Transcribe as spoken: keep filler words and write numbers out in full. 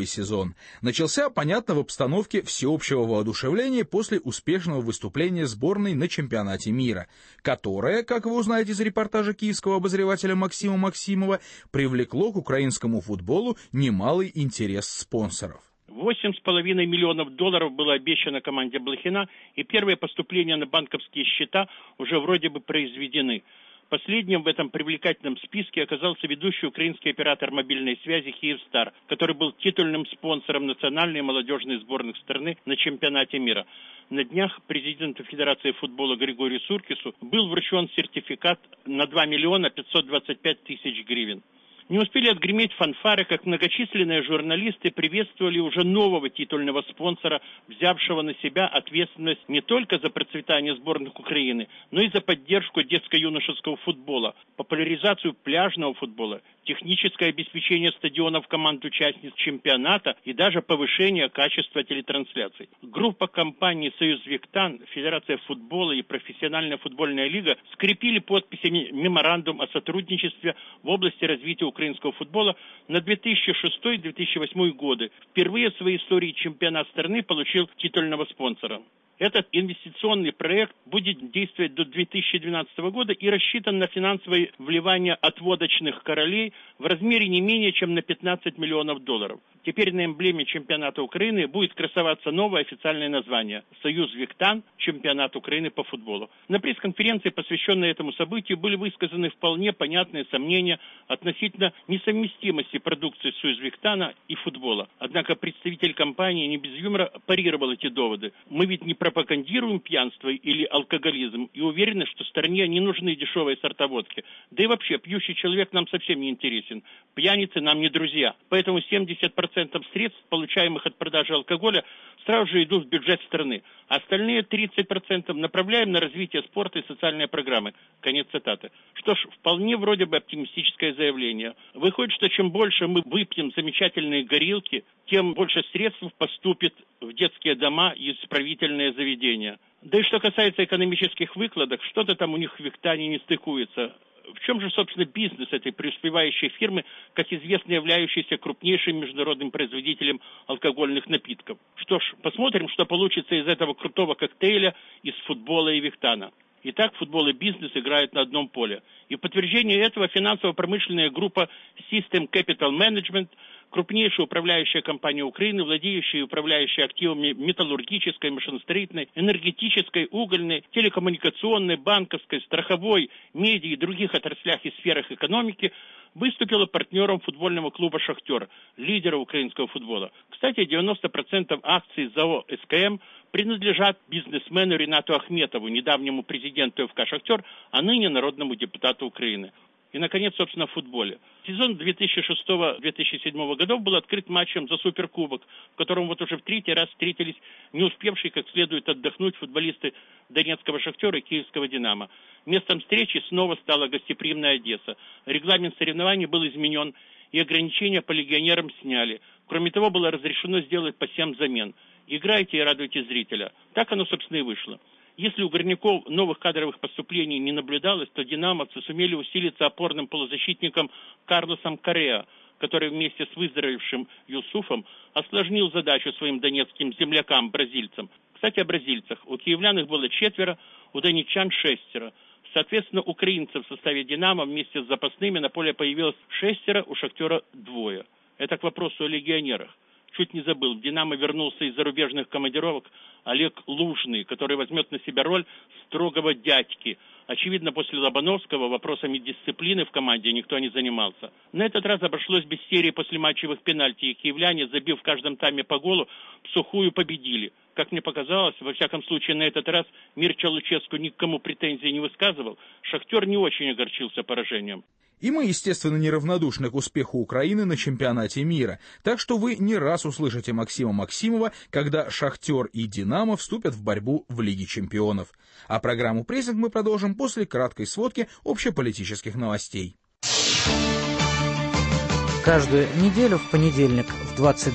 новый сезон. Начался, понятно, в обстановке всеобщего воодушевления после успешного выступления сборной на чемпионате мира, которое, как вы узнаете из репортажа киевского обозревателя Максима Максимова, привлекло к украинскому футболу немалый интерес спонсоров. Восемь с половиной миллионов долларов было обещано команде Блохина, и первые поступления на банковские счета уже вроде бы произведены. Последним в этом привлекательном списке оказался ведущий украинский оператор мобильной связи «Киевстар», который был титульным спонсором национальной и молодежной сборных страны на чемпионате мира. На днях президенту Федерации футбола Григорию Суркису был вручен сертификат на два миллиона пятьсот двадцать пять тысяч гривен. Не успели отгреметь фанфары, как многочисленные журналисты приветствовали уже нового титульного спонсора, взявшего на себя ответственность не только за процветание сборных Украины, но и за поддержку детско-юношеского футбола, популяризацию пляжного футбола, техническое обеспечение стадионов команд-участниц чемпионата и даже повышение качества телетрансляций. Группа компаний «Союз Виктан», Федерация футбола и Профессиональная футбольная лига скрепили подписями меморандум о сотрудничестве в области развития украинского футбола на две тысячи шестой — две тысячи восьмой годы. Впервые в своей истории чемпионат страны получил титульного спонсора. Этот инвестиционный проект будет действовать до две тысячи двенадцатого года и рассчитан на финансовое вливание от водочных королей в размере не менее чем на пятнадцать миллионов долларов. Теперь на эмблеме чемпионата Украины будет красоваться новое официальное название – «Союз Виктан. Чемпионат Украины по футболу». На пресс-конференции, посвященной этому событию, были высказаны вполне понятные сомнения относительно несовместимости продукции «Союз Виктана» и футбола. Однако представитель компании не без юмора парировал эти доводы. «Мы ведь не пропагандируем пьянство или алкоголизм и уверены, что стране не нужны дешевые сорта водки. Да и вообще, пьющий человек нам совсем не интересен. Пьяницы нам не друзья. Поэтому семьдесят процентов средств, получаемых от продажи алкоголя, сразу же идут в бюджет страны. А остальные тридцать процентов направляем на развитие спорта и социальные программы». Конец цитаты. Что ж, вполне вроде бы оптимистическое заявление. Выходит, что чем больше мы выпьем замечательные горилки, тем больше средств поступит в детские дома и исправительные заведения. Да и что касается экономических выкладок, что-то там у них в Виктане не стыкуется. В чем же, собственно, бизнес этой преуспевающей фирмы, как известно, являющейся крупнейшим международным производителем алкогольных напитков? Что ж, посмотрим, что получится из этого крутого коктейля из футбола и Виктана. Итак, футбол и бизнес играют на одном поле. И в подтверждение этого финансово-промышленная группа System Capital Management, крупнейшая управляющая компания Украины, владеющая и управляющая активами металлургической, машиностроительной, энергетической, угольной, телекоммуникационной, банковской, страховой, медиа и других отраслях и сферах экономики, выступила партнером футбольного клуба «Шахтер», лидера украинского футбола. Кстати, девяносто процентов акций ЗАО «СКМ» принадлежат бизнесмену Ринату Ахметову, недавнему президенту ФК «Шахтер», а ныне народному депутату Украины. И, наконец, собственно, в футболе. Сезон две тысячи шестого — две тысячи седьмого годов был открыт матчем за суперкубок, в котором вот уже в третий раз встретились не успевшие как следует отдохнуть футболисты Донецкого «Шахтера» и Киевского «Динамо». Местом встречи снова стала гостеприимная Одесса. Регламент соревнований был изменен, и ограничения по легионерам сняли. Кроме того, было разрешено сделать по семь замен. Играйте и радуйте зрителя. Так оно, собственно, и вышло. Если у горняков новых кадровых поступлений не наблюдалось, то динамовцы сумели усилиться опорным полузащитником Карлосом Кореа, который вместе с выздоровевшим Юсуфом осложнил задачу своим донецким землякам-бразильцам. Кстати, о бразильцах. У киевлян их было четверо, у донечан шестеро. Соответственно, украинцев в составе «Динамо» вместе с запасными на поле появилось шестеро, у «Шахтера» двое. Это к вопросу о легионерах. Чуть не забыл, в «Динамо» вернулся из зарубежных командировок Олег Лужный, который возьмет на себя роль строгого дядьки. Очевидно, после Лобановского вопросами дисциплины в команде никто не занимался. На этот раз обошлось без серии послематчевых пенальти, и киевляне, забив в каждом тайме по голу, в сухую победили. Как мне показалось, во всяком случае на этот раз Мирча Луческу никому претензий не высказывал, «Шахтер» не очень огорчился поражением. И мы, естественно, неравнодушны к успеху Украины на чемпионате мира, так что вы не раз услышите Максима Максимова, когда «Шахтер» и «Динамо» вступят в борьбу в Лиге чемпионов. А программу «Прессинг» мы продолжим после краткой сводки общеполитических новостей. Каждую неделю в понедельник в двадцать